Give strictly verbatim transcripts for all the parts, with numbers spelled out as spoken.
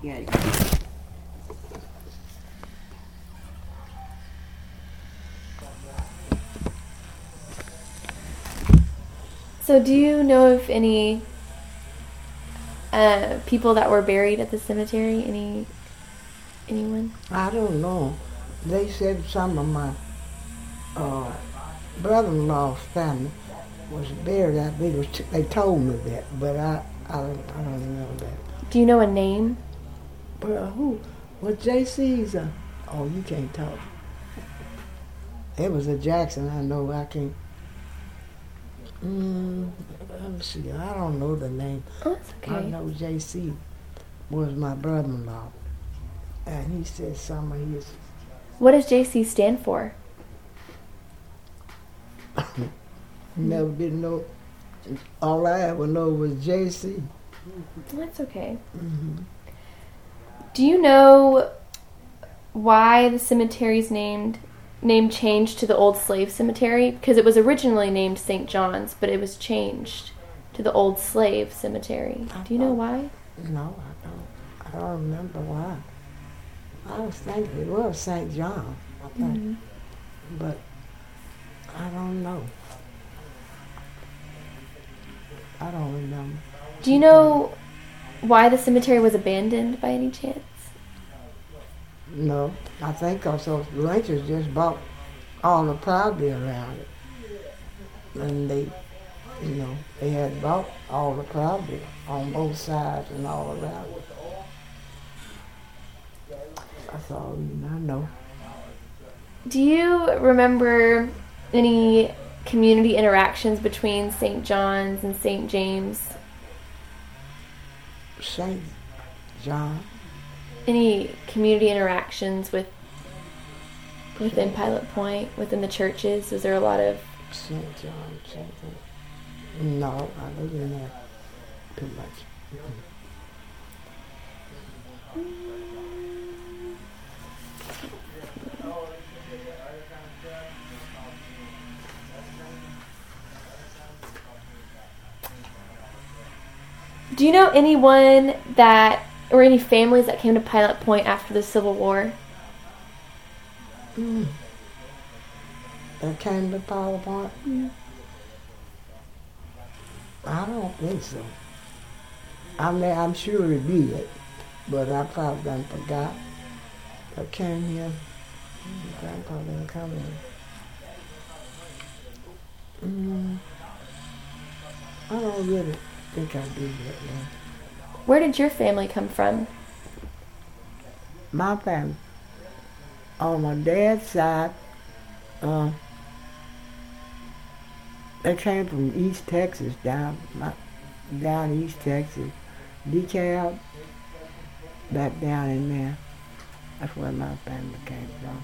Yeah. So do you know of any uh, people that were buried at the cemetery? Any anyone? I don't know. They said some of my uh, brother-in-law's family was buried out there. Was t- they told me that, but I, I, don't, I don't know that. Do you know a name? But uh, who? Well, J C's. Uh, oh, you can't talk. It was a Jackson. I know. I can't. Mm, let me see. I don't know the name. Oh, that's okay. I know J C was my brother-in-law, and he said some of his. What does J C stand for? Never did know. All I ever know was J C. That's okay. Mm-hmm. Do you know why the cemetery's named name changed to the Old Slave Cemetery? Because it was originally named Saint John's, but it was changed to the Old Slave Cemetery. Do you know why? No, I don't. I don't remember why. I was thinking it was Saint John, I think, Mm-hmm. but I don't know. I don't remember. Do you know why the cemetery was abandoned by any chance? No, I think because those ranchers just bought all the property around it. And they, you know, they had bought all the property on both sides and all around it. That's all I know. Do you remember any community interactions between Saint John's and Saint James? Saint John. Any community interactions with within Pilot Point, within the churches? Was there a lot of... Saint John, Saint John. No, I didn't have too much. Do you know anyone that, or any families that came to Pilot Point after the Civil War? Mm. That came to Pilot Point? Mm. I don't think so. I mean, I'm sure it did, but I probably done forgot. I came here. Grandpa didn't come here. Mm. I don't really think I did that now. Where did your family come from? My family, on my dad's side, uh, they came from East Texas, down my, down East Texas, DeKalb, back down in there. That's where my family came from.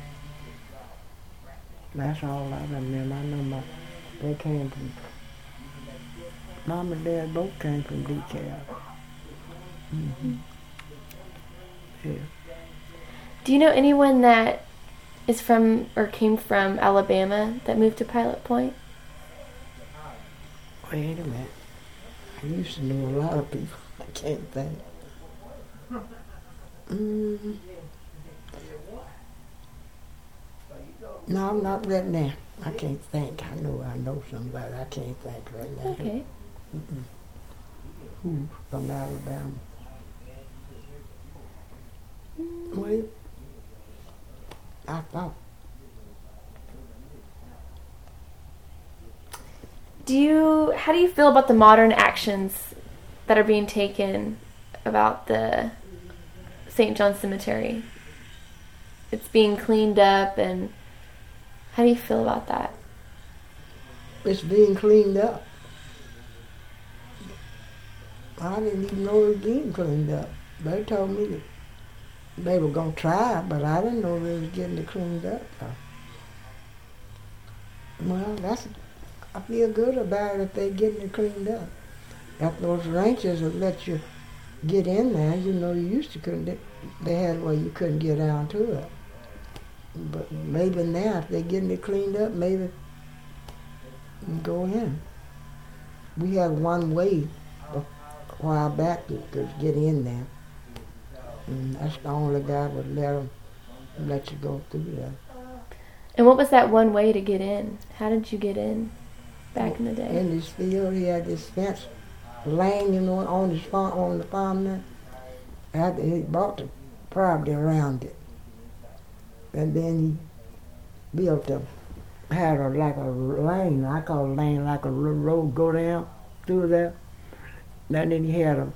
That's all I remember. I know my, they came from, Mom and Dad both came from DeKalb. Mm-hmm. Yeah. Do you know anyone that is from or came from Alabama that moved to Pilot Point? Wait a minute. I used to know a lot of people. I can't think. Mm. No, I'm not right now. I can't think. I know I know somebody. I can't think right now. Okay. Mm-mm. Who from Alabama? Well, I thought. Do you, how do you feel about the modern actions that are being taken about the Saint John Cemetery? It's being cleaned up, and how do you feel about that? It's being cleaned up. I didn't even know it was being cleaned up. They told me that they were going to try, but I didn't know they was getting it cleaned up. Well, that's, I feel good about it if they're getting it cleaned up. If those ranchers would let you get in there, you know, you used to couldn't, they, they had where you couldn't get down to it. But maybe now, if they're getting it cleaned up, maybe you can go in. We had one way a while back to, to get in there. And that's the only guy would let him let you go through there. And what was that one way to get in? How did you get in back in the day? In this field, he had this fence lane, you know, on his farm, on the farm there. After he bought the property around it, and then he built a had a like a lane. I call a lane like a road go down through there. And then he had a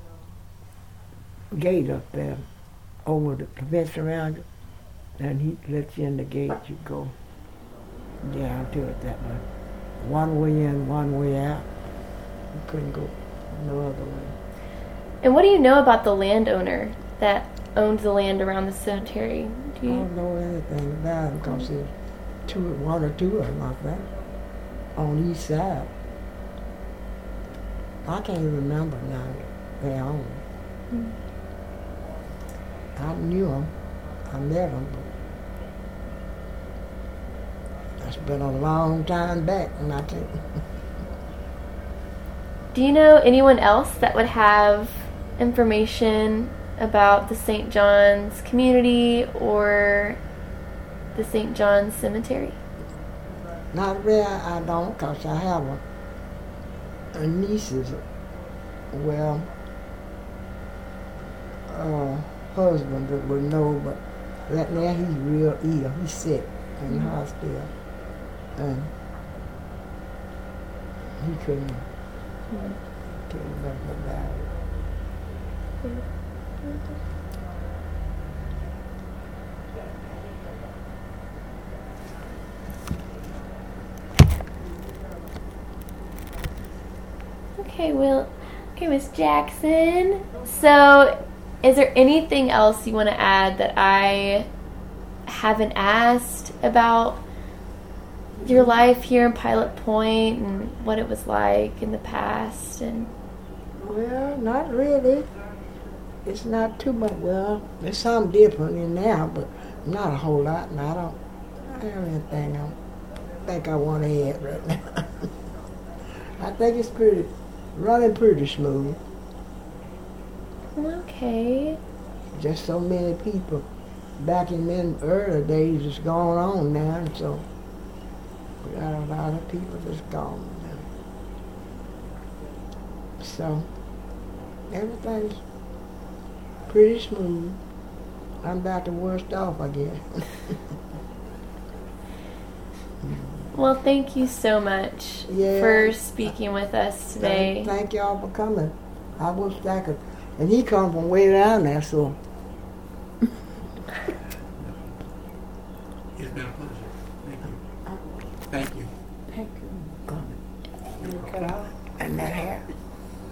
gate up there over the fence around it, and he let you in the gate. You go down to it that way. One way in, one way out. You couldn't go no other way. And what do you know about the landowner that owned the land around the cemetery? Do you? I don't know anything about him because there's two, one or two of them, I think, on each side. I can't remember now they owned. Mm. I knew him. I met him, but that's been a long time back, and I can't. Do you know anyone else that would have information about the Saint John's community or the Saint John's Cemetery? Not really, I don't, because I have a, a nieces, well, uh, husband that would know, but right now he's real ill. He's sick in the Mm-hmm. hospital, and he couldn't, Mm-hmm. couldn't remember about it. Okay, well, okay, Miss Jackson. So, is there anything else you want to add that I haven't asked about your life here in Pilot Point and what it was like in the past? And Well, not really. It's not too much. Well, there's something different in now, but not a whole lot. And I don't I don't have anything I think I want to add right now. I think it's pretty, running pretty smooth. okay. Just so many people back in the early days is going on now, and so we got a lot of people that's gone now. So everything's pretty smooth. I'm about the worst off, I guess. Well, thank you so much Yeah. for speaking with us today. Thank, thank y'all for coming. I wish I could. And he come from way down there, so. It's been a pleasure. Thank you. Thank you. Thank you for coming. You cut out and that hair.